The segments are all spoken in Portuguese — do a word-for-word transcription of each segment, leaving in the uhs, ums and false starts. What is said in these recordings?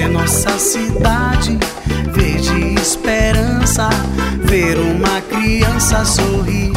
ver nossa cidade verde esperança, ver uma criança sorrir.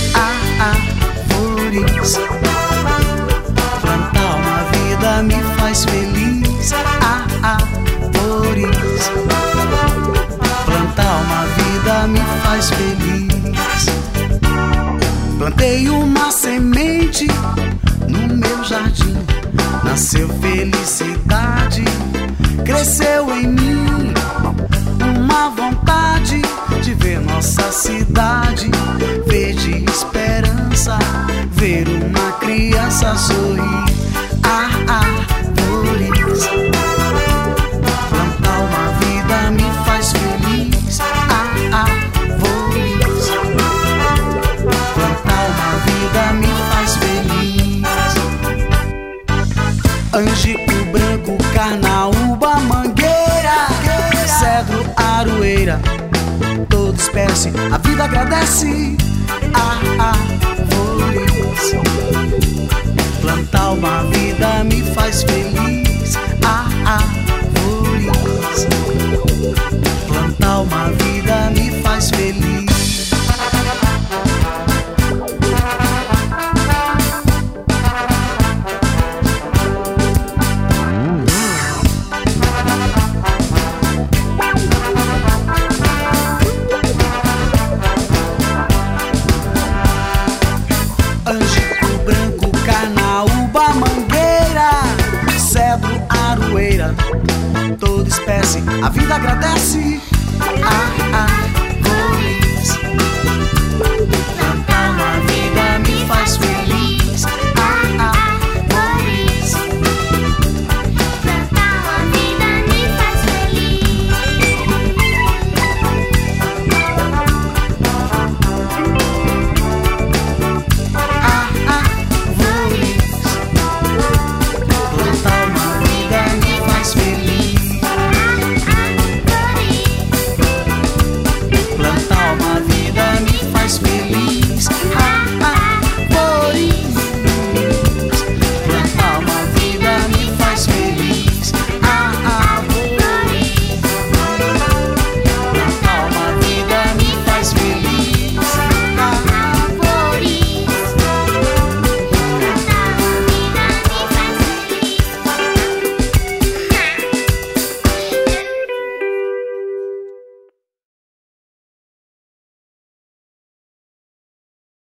Árvores, plantar uma vida me faz feliz. Árvores, plantar uma vida me faz feliz. Plantei uma semente no meu jardim, nasceu felicidade, cresceu em mim uma vontade de ver nossa cidade verde esperança, ver uma criança sorrir. Árvores, plantar uma vida me faz feliz. Árvores, plantar uma vida me faz feliz. Angico branco, carnaúba, mangueira, cedro, aroeira, toda espécie a vida agradece. Árvores, plantar uma vida me faz feliz. Árvores, plantar uma vida me faz feliz. Angico branco, carnaúba, mangueira, cedro, aroeira, toda espécie a vida agradece. Ah, ah.